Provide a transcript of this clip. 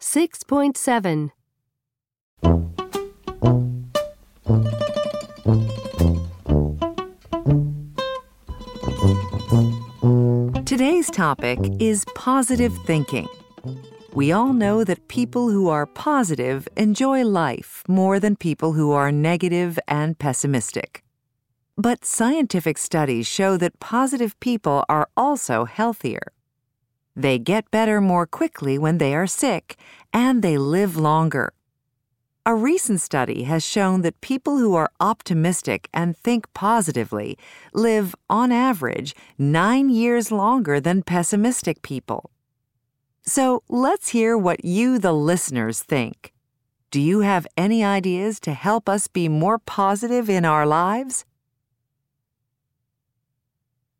6.7. Today's topic is positive thinking. We all know that people who are positive enjoy life more than people who are negative and pessimistic. But scientific studies show that positive people are also healthier. They get better more quickly when they are sick, and they live longer. A recent study has shown that people who are optimistic and think positively live, on average, 9 years longer than pessimistic people. So let's hear what you, the listeners, think. Do you have any ideas to help us be more positive in our lives?